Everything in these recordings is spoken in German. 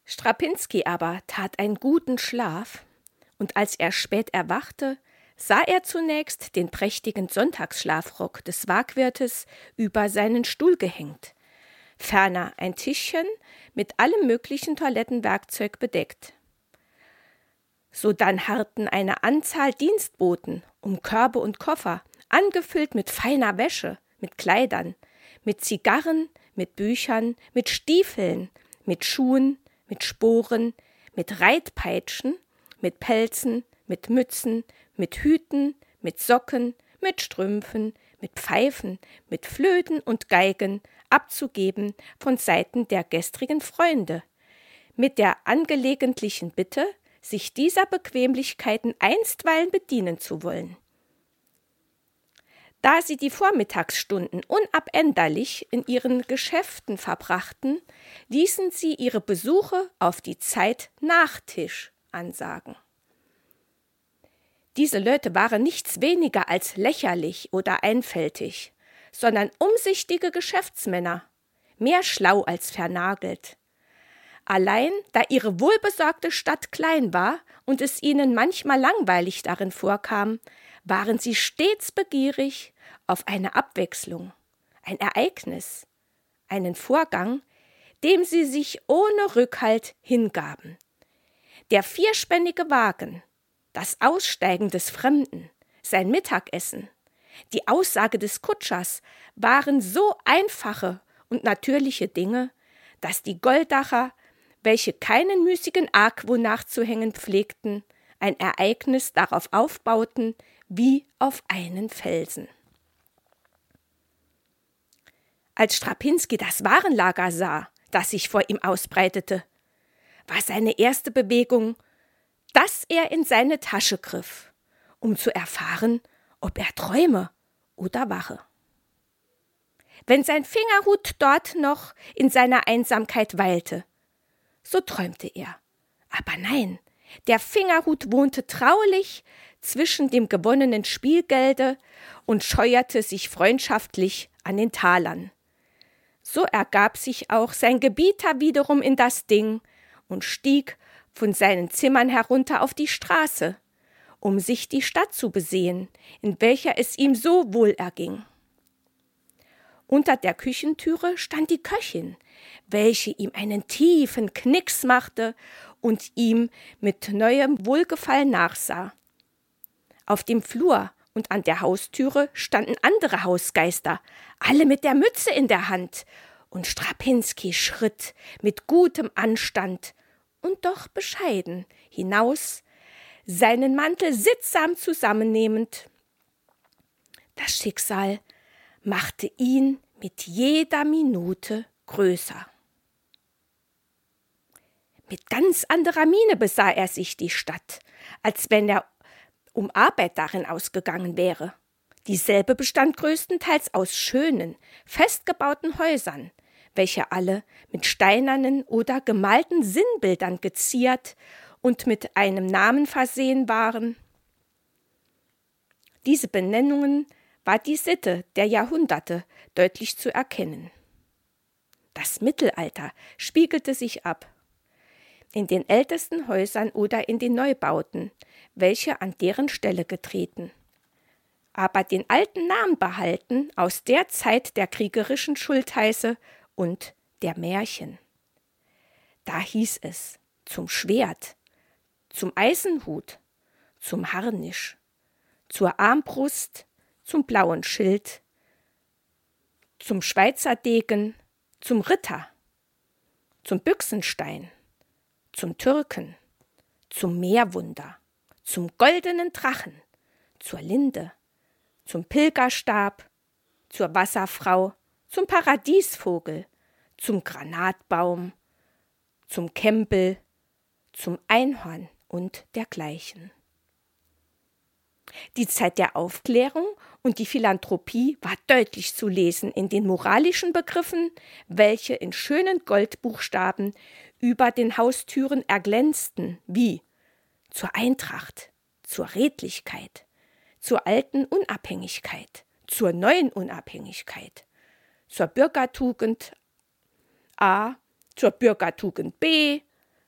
Strapinski aber tat einen guten Schlaf, und als er spät erwachte, sah er zunächst den prächtigen Sonntagsschlafrock des Waagwirtes über seinen Stuhl gehängt, ferner ein Tischchen mit allem möglichen Toilettenwerkzeug bedeckt. Sodann harrten eine Anzahl Dienstboten um Körbe und Koffer, angefüllt mit feiner Wäsche, mit Kleidern, mit Zigarren, mit Büchern, mit Stiefeln, mit Schuhen, mit Sporen, mit Reitpeitschen, mit Pelzen, mit Mützen, mit Hüten, mit Socken, mit Strümpfen, mit Pfeifen, mit Flöten und Geigen abzugeben von Seiten der gestrigen Freunde, mit der angelegentlichen Bitte, sich dieser Bequemlichkeiten einstweilen bedienen zu wollen. Da sie die Vormittagsstunden unabänderlich in ihren Geschäften verbrachten, ließen sie ihre Besuche auf die Zeit nach Tisch ansagen. Diese Leute waren nichts weniger als lächerlich oder einfältig, sondern umsichtige Geschäftsmänner, mehr schlau als vernagelt. Allein, da ihre wohlbesorgte Stadt klein war und es ihnen manchmal langweilig darin vorkam, waren sie stets begierig auf eine Abwechslung, ein Ereignis, einen Vorgang, dem sie sich ohne Rückhalt hingaben. Der vierspännige Wagen, das Aussteigen des Fremden, sein Mittagessen, die Aussage des Kutschers waren so einfache und natürliche Dinge, dass die Goldacher, welche keinen müßigen Argwohn nachzuhängen pflegten, ein Ereignis darauf aufbauten wie auf einen Felsen. Als Strapinski das Warenlager sah, das sich vor ihm ausbreitete, war seine erste Bewegung, dass er in seine Tasche griff, um zu erfahren, ob er träume oder wache. Wenn sein Fingerhut dort noch in seiner Einsamkeit weilte, so träumte er. Aber nein, der Fingerhut wohnte traulich zwischen dem gewonnenen Spielgelde und scheuerte sich freundschaftlich an den Talern. So ergab sich auch sein Gebieter wiederum in das Ding und stieg von seinen Zimmern herunter auf die Straße, um sich die Stadt zu besehen, in welcher es ihm so wohl erging. Unter der Küchentüre stand die Köchin, welche ihm einen tiefen Knicks machte und ihm mit neuem Wohlgefallen nachsah. Auf dem Flur und an der Haustüre standen andere Hausgeister, alle mit der Mütze in der Hand, und Strapinski schritt mit gutem Anstand und doch bescheiden hinaus, seinen Mantel sittsam zusammennehmend. Das Schicksal machte ihn mit jeder Minute größer. Mit ganz anderer Miene besah er sich die Stadt, als wenn er um Arbeit darin ausgegangen wäre. Dieselbe bestand größtenteils aus schönen, festgebauten Häusern, welche alle mit steinernen oder gemalten Sinnbildern geziert und mit einem Namen versehen waren. Diese Benennungen war die Sitte der Jahrhunderte deutlich zu erkennen. Das Mittelalter spiegelte sich ab in den ältesten Häusern oder in den Neubauten, welche an deren Stelle getreten, aber den alten Namen behalten aus der Zeit der kriegerischen Schultheiße und der Märchen. Da hieß es zum Schwert, zum Eisenhut, zum Harnisch, zur Armbrust, zum blauen Schild, zum Schweizerdegen, zum Ritter, zum Büchsenstein, zum Türken, zum Meerwunder, zum goldenen Drachen, zur Linde, zum Pilgerstab, zur Wasserfrau, zum Paradiesvogel, zum Granatbaum, zum Kämpel, zum Einhorn und dergleichen. Die Zeit der Aufklärung und die Philanthropie war deutlich zu lesen in den moralischen Begriffen, welche in schönen Goldbuchstaben über den Haustüren erglänzten, wie zur Eintracht, zur Redlichkeit, zur alten Unabhängigkeit, zur neuen Unabhängigkeit, zur Bürgertugend A, zur Bürgertugend B,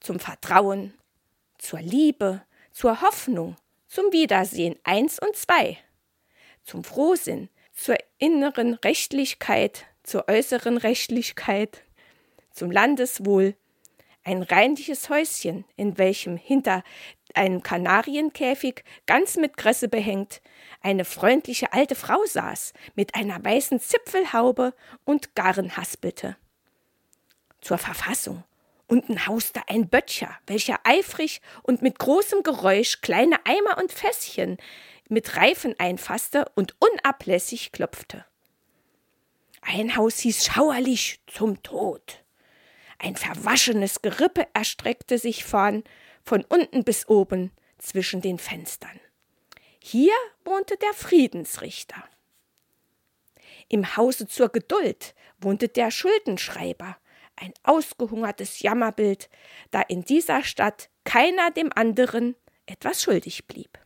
zum Vertrauen, zur Liebe, zur Hoffnung, zum Wiedersehen 1 und 2, zum Frohsinn, zur inneren Rechtlichkeit, zur äußeren Rechtlichkeit, zum Landeswohl, ein reinliches Häuschen, in welchem hinter einem Kanarienkäfig, ganz mit Kresse behängt, eine freundliche alte Frau saß, mit einer weißen Zipfelhaube und Garn haspelte. Zur Verfassung. Unten hauste ein Böttcher, welcher eifrig und mit großem Geräusch kleine Eimer und Fässchen mit Reifen einfasste und unablässig klopfte. Ein Haus hieß schauerlich zum Tod. Ein verwaschenes Gerippe erstreckte sich von unten bis oben zwischen den Fenstern. Hier wohnte der Friedensrichter. Im Hause zur Geduld wohnte der Schuldenschreiber, ein ausgehungertes Jammerbild, da in dieser Stadt keiner dem anderen etwas schuldig blieb.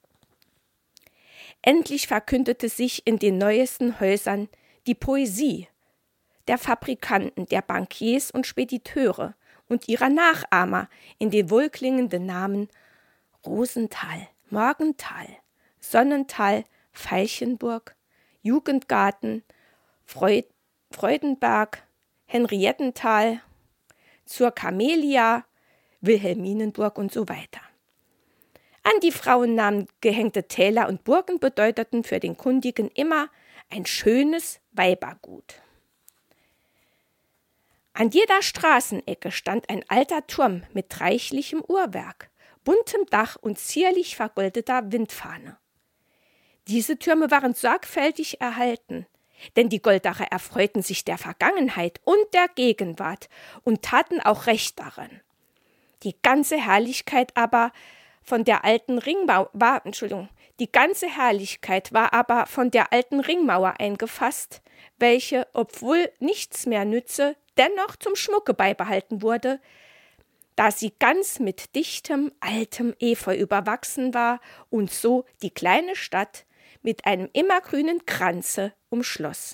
Endlich verkündete sich in den neuesten Häusern die Poesie der Fabrikanten, der Bankiers und Spediteure und ihrer Nachahmer in den wohlklingenden Namen Rosenthal, Morgenthal, Sonnenthal, Veilchenburg, Jugendgarten, Freudenberg, Henriettenthal, zur Camelia, Wilhelminenburg und so weiter. An die Frauennamen gehängte Täler und Burgen bedeuteten für den Kundigen immer ein schönes Weibergut. An jeder Straßenecke stand ein alter Turm mit reichlichem Uhrwerk, buntem Dach und zierlich vergoldeter Windfahne. Diese Türme waren sorgfältig erhalten, denn die Goldacher erfreuten sich der Vergangenheit und der Gegenwart und taten auch recht daran. Die ganze Herrlichkeit aber von der alten Ringmauer eingefasst, welche, obwohl nichts mehr nütze, dennoch zum Schmucke beibehalten wurde, da sie ganz mit dichtem, altem Efeu überwachsen war und so die kleine Stadt mit einem immergrünen Kranze umschloss.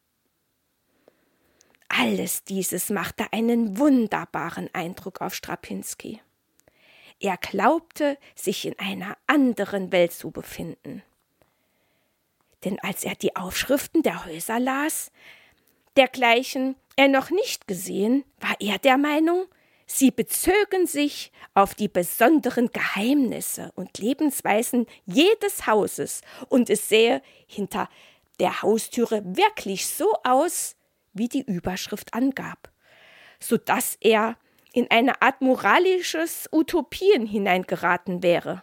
Alles dieses machte einen wunderbaren Eindruck auf Strapinski. Er glaubte, sich in einer anderen Welt zu befinden. Denn als er die Aufschriften der Häuser las, dergleichen er noch nicht gesehen, war er der Meinung, sie bezögen sich auf die besonderen Geheimnisse und Lebensweisen jedes Hauses und es sähe hinter der Haustüre wirklich so aus, wie die Überschrift angab, so dass er in eine Art moralisches Utopien hineingeraten wäre.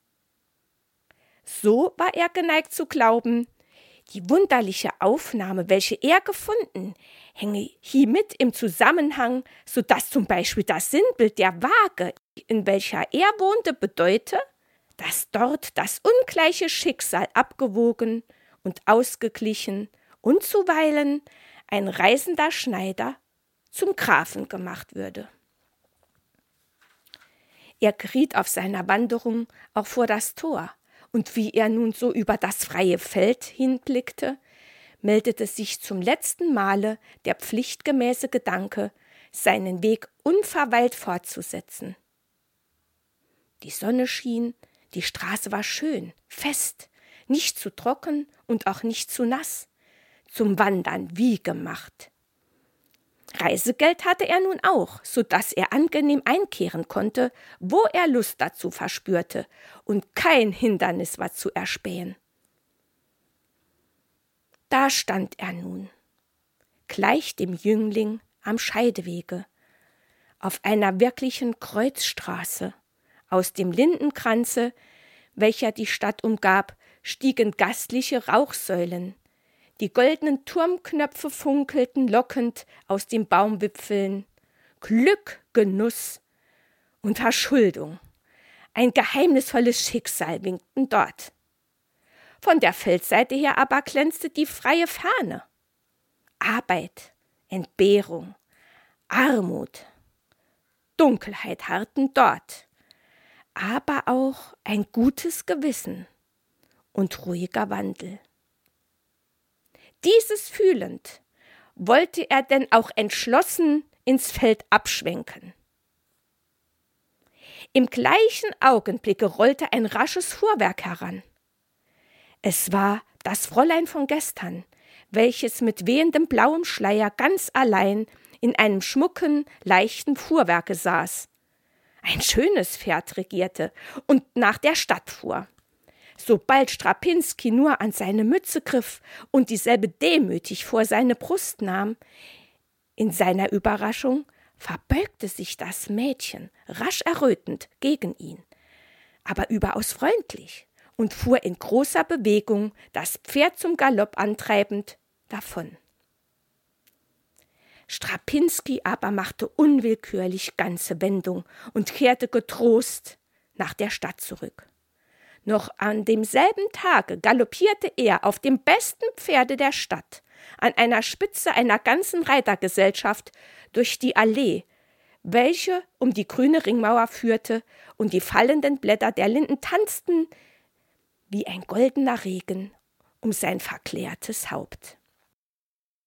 So war er geneigt zu glauben, die wunderliche Aufnahme, welche er gefunden, hänge hiermit im Zusammenhang, so dass zum Beispiel das Sinnbild der Waage, in welcher er wohnte, bedeute, dass dort das ungleiche Schicksal abgewogen und ausgeglichen und zuweilen ein reisender Schneider zum Grafen gemacht würde. Er geriet auf seiner Wanderung auch vor das Tor, und wie er nun so über das freie Feld hinblickte, meldete sich zum letzten Male der pflichtgemäße Gedanke, seinen Weg unverweilt fortzusetzen. Die Sonne schien, die Straße war schön, fest, nicht zu trocken und auch nicht zu nass, zum Wandern wie gemacht. Reisegeld hatte er nun auch, so dass er angenehm einkehren konnte, wo er Lust dazu verspürte, und kein Hindernis war zu erspähen. Da stand er nun, gleich dem Jüngling am Scheidewege, auf einer wirklichen Kreuzstraße. Aus dem Lindenkranze, welcher die Stadt umgab, stiegen gastliche Rauchsäulen. Die goldenen Turmknöpfe funkelten lockend aus den Baumwipfeln. Glück, Genuss und Verschuldung. Ein geheimnisvolles Schicksal winkten dort. Von der Feldseite her aber glänzte die freie Fahne. Arbeit, Entbehrung, Armut, Dunkelheit harrten dort, aber auch ein gutes Gewissen und ruhiger Wandel. Dieses fühlend, wollte er denn auch entschlossen ins Feld abschwenken. Im gleichen Augenblicke rollte ein rasches Fuhrwerk heran. Es war das Fräulein von gestern, welches mit wehendem blauem Schleier ganz allein in einem schmucken, leichten Fuhrwerke saß. Ein schönes Pferd regierte und nach der Stadt fuhr. Sobald Strapinski nur an seine Mütze griff und dieselbe demütig vor seine Brust nahm, in seiner Überraschung verbeugte sich das Mädchen, rasch errötend, gegen ihn, aber überaus freundlich und fuhr in großer Bewegung, das Pferd zum Galopp antreibend, davon. Strapinski aber machte unwillkürlich ganze Wendung und kehrte getrost nach der Stadt zurück. Noch an demselben Tage galoppierte er auf dem besten Pferde der Stadt, an einer Spitze einer ganzen Reitergesellschaft, durch die Allee, welche um die grüne Ringmauer führte, und die fallenden Blätter der Linden tanzten wie ein goldener Regen um sein verklärtes Haupt.